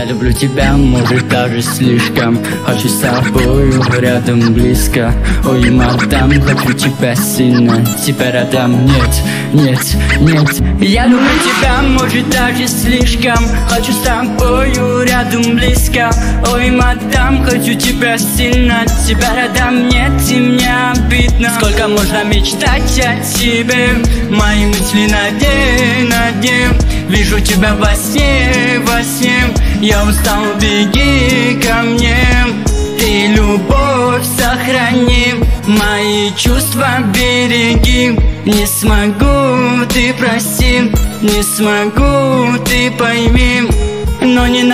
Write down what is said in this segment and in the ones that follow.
Я люблю тебя, может даже слишком. Хочу с тобою рядом близко. Ой, мадам, хочу тебя сильно. Тебя рядом нет, нет, нет. Я люблю тебя, может даже слишком. Хочу с тобою рядом близко. Ой, мадам, хочу тебя сильно. Тебя рядом нет, и мне обидно. Сколько можно мечтать о тебе? Мои мысли на день. Вижу тебя во сне, во сне. Я устал, беги ко мне. Ты любовь сохрани, мои чувства береги. Не смогу, ты прости, не смогу, ты пойми. Но не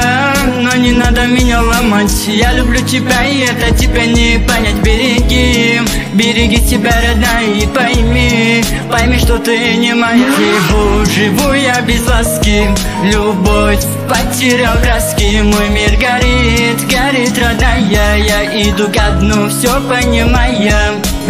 надо меня ломать. Я люблю тебя, и это тебя не понять. Береги, береги себя, родная, и пойми, пойми, что ты не моя. Живу я без ласки, любовь потерял краски. Мой мир горит, горит, родная. Я иду ко дну, все понимая.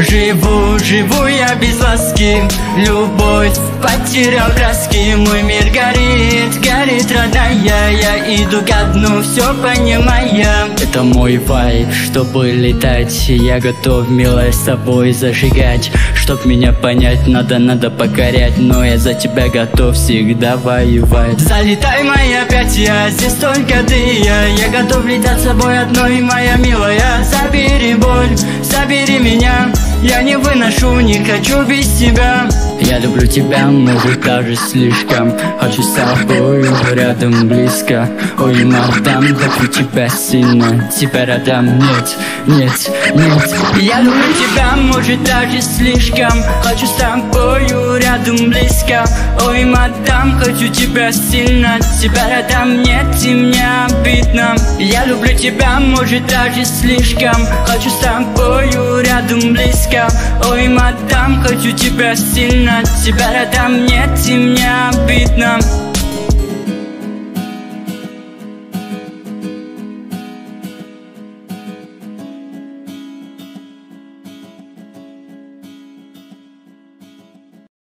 Живу я без ласки, любовь потерял краски. Мой мир горит, горит, родная. Я иду ко дну, все понимая. Это мой вайб, чтобы летать. Я готов, милая, с тобой зажигать. Чтоб меня понять, надо покорять. Но я за тебя готов всегда воевать. Залетай, моя опять, я здесь только ты. Я готов летать с собой одной, моя милая. Забери боль, забери меня. Я не выношу, не хочу без тебя. Я люблю тебя, может даже слишком. Хочу с тобой рядом близко. Ой, мадам, хочу тебя сильно. Тебя рядом нет, нет, нет. Я люблю тебя, может даже слишком. Хочу с тобою рядом близко. Ой, мадам, хочу тебя сильно. Тебя рядом нет, и мне обидно. Я люблю тебя, может даже слишком. Хочу с тобою рядом близко. Ой, мадам, хочу тебя сильно. Тебя рядом нет, и мне обидно.